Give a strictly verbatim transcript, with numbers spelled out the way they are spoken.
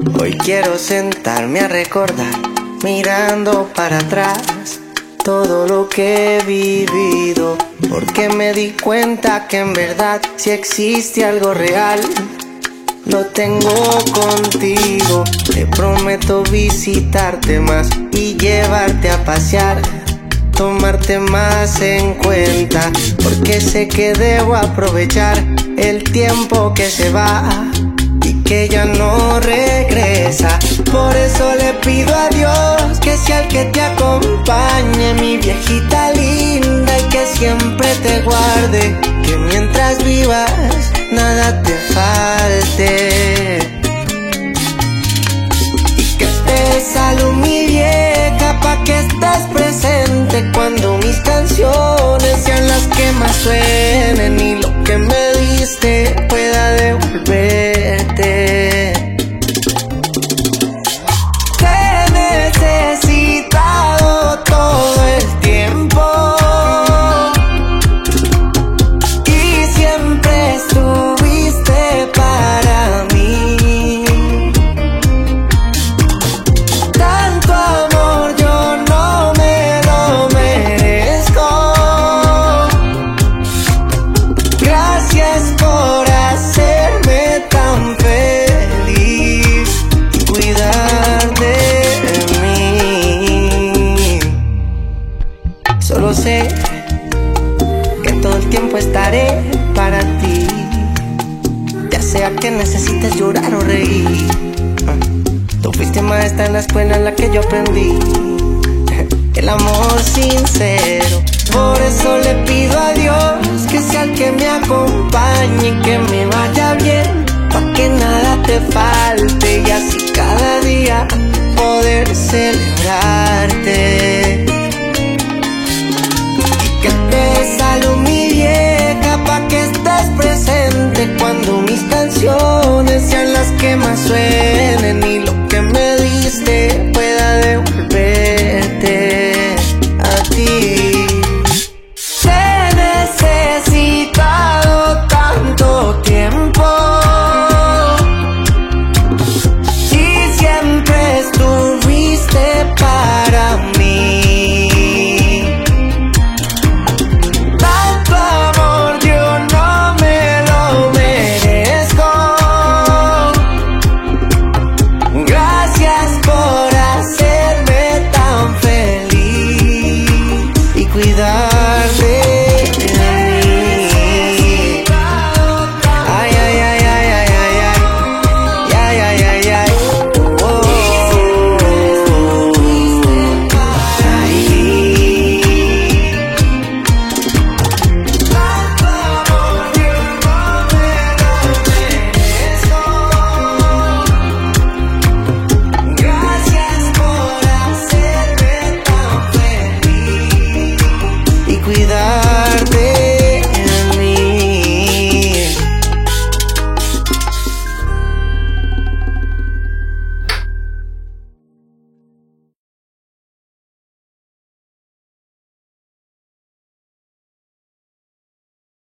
Hoy quiero sentarme a recordar, mirando para atrás, todo lo que he vivido, porque me di cuenta que en verdad si existe algo real, lo tengo contigo. Te prometo visitarte más y llevarte a pasear, tomarte más en cuenta, porque sé que debo aprovechar el tiempo que se va y que ya no regresa. Por eso le pido a Dios que sea el que te acompañe, mi viejita linda, y que siempre te guarde, que mientras vivas nada te falte, y que te salud mi vieja, pa' que estés presente cuando mis canciones sean las que más suenen y lo que me diste pueda devolverte. Te he necesitado todo el tiempo y siempre estuviste para mí. Tanto amor yo no me lo merezco. Gracias por hacerme tan feliz y cuidar de mí. Solo sé que todo el tiempo estaré para ti, ya sea que necesites llorar o reír. Tú fuiste maestra en la escuela en la que yo aprendí el amor sincero. Por eso le pido a Dios que sea el que me acompañe y que me vaya bien, pa' que nada te falte, y así